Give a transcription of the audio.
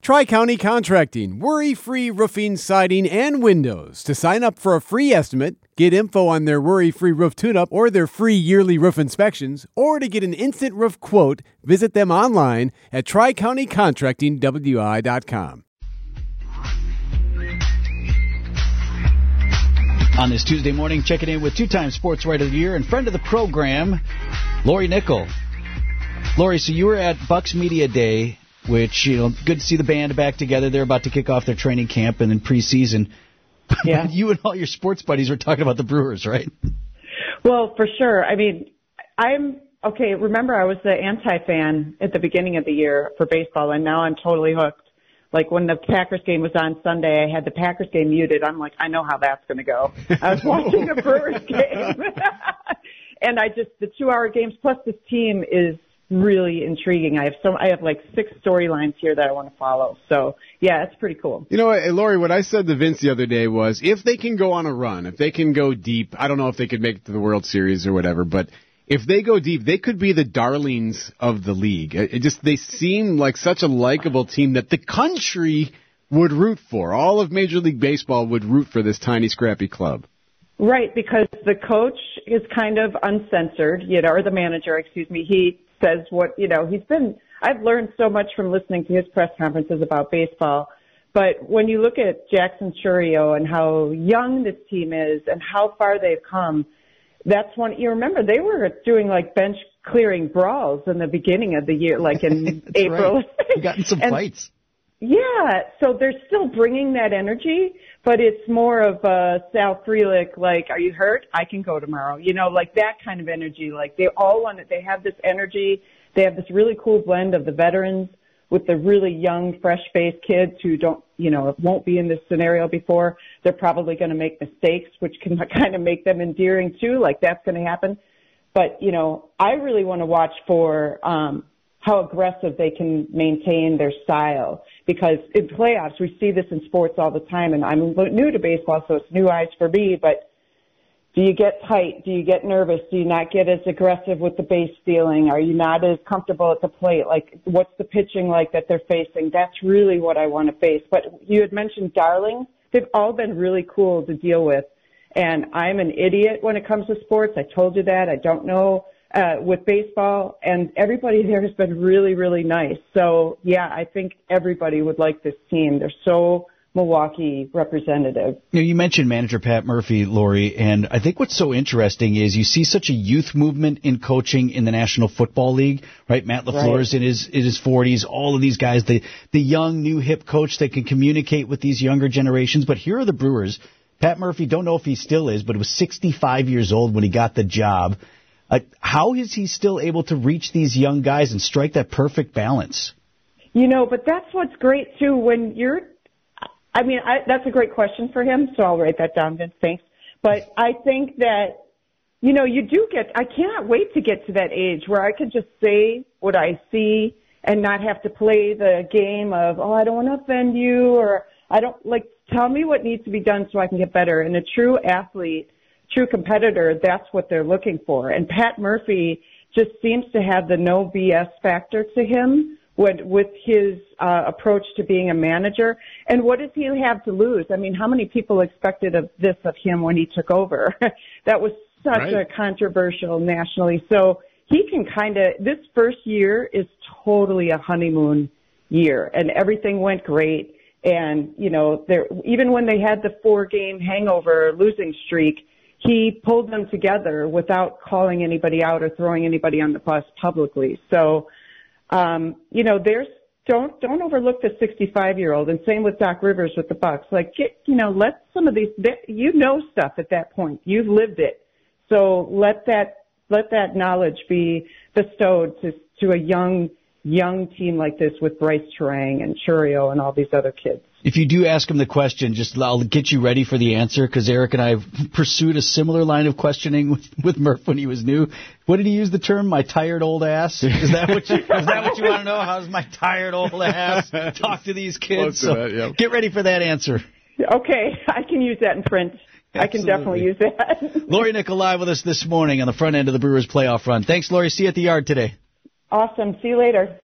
Tri-County Contracting, worry-free roofing, siding, and windows. To sign up for a free estimate, get info on their worry-free roof tune-up or their free yearly roof inspections, or to get an instant roof quote, visit them online at tricountycontractingwi.com. On this Tuesday morning, checking in with two-time Sports Writer of the Year and friend of the program, Lori Nickel. Lori, so you were at Bucks Media Day, which, good to see the band back together. They're about to kick off their training camp and then preseason. Yeah. You and all your sports buddies were talking about the Brewers, right? Well, for sure. I mean, remember I was the anti-fan at the beginning of the year for baseball, and now I'm totally hooked. Like when the Packers game was on Sunday, I had the Packers game muted. I'm like, I know how that's going to go. I was watching a Brewers game. And the 2-hour games, plus this team is really intriguing. I have like 6 storylines here that I want to follow. So, yeah, it's pretty cool. You know what, Lori, what I said to Vince the other day was, if they can go on a run, if they can go deep, I don't know if they could make it to the World Series or whatever, but if they go deep, they could be the darlings of the league. They seem like such a likable team that the country would root for. All of Major League Baseball would root for this tiny, scrappy club. Right, because the coach is kind of uncensored, or the manager, he says I've learned so much from listening to his press conferences about baseball. But when you look at Jackson Chourio and how young this team is and how far they've come, that's one. You remember they were doing like bench clearing brawls in the beginning of the year, like in April. Right. You got in some fights. Yeah, so they're still bringing that energy, but it's more of a Sal Frelick, like, are you hurt? I can go tomorrow. Like that kind of energy. Like they all want it. They have this energy. They have this really cool blend of the veterans with the really young, fresh-faced kids who won't be in this scenario before. They're probably going to make mistakes, which can kind of make them endearing too. Like that's going to happen. But, I really want to watch for, how aggressive they can maintain their style, because in playoffs, we see this in sports all the time, and I'm new to baseball, so it's new eyes for me, but do you get tight? Do you get nervous? Do you not get as aggressive with the base stealing? Are you not as comfortable at the plate? Like, what's the pitching like that they're facing? That's really what I want to face. But you had mentioned darlings. They've all been really cool to deal with, and I'm an idiot when it comes to sports. I told you that. I don't know with baseball, and everybody there has been really, really nice. So, yeah, I think everybody would like this team. They're so Milwaukee representative. You mentioned manager Pat Murphy, Lori, and I think what's so interesting is you see such a youth movement in coaching in the National Football League, right? Matt LaFleur's in his 40s, all of these guys, the young, new, hip coach that can communicate with these younger generations. But here are the Brewers. Pat Murphy, don't know if he still is, but was 65 years old when he got the job. How is he still able to reach these young guys and strike that perfect balance? But that's what's great, too, when that's a great question for him, so I'll write that down, Vince, thanks. But I think that, I cannot wait to get to that age where I could just say what I see and not have to play the game of, I don't want to offend you, or tell me what needs to be done so I can get better. And a true athlete, true competitor, that's what they're looking for. And Pat Murphy just seems to have the no BS factor to him with his approach to being a manager. And what does he have to lose? I mean, how many people expected of him when he took over? That was such a controversial nationally. So he can this first year is totally a honeymoon year, and everything went great. And, even when they had the 4-game hangover losing streak, he pulled them together without calling anybody out or throwing anybody on the bus publicly. So, don't overlook the 65-year-old, and same with Doc Rivers with the Bucks. Like, let some of these, stuff at that point. You've lived it. So let that knowledge be bestowed to a young team like this with Bryce Terang and Chourio and all these other kids. If you do ask him the question, I'll get you ready for the answer, because Eric and I have pursued a similar line of questioning with Murph when he was new. What did he use the term? My tired old ass? Is that what you want to know? How's my tired old ass? Talk to these kids. Get ready for that answer. Okay, I can use that in print. Absolutely. I can definitely use that. Lori Nickel live with us this morning on the front end of the Brewers playoff run. Thanks, Lori. See you at the yard today. Awesome. See you later.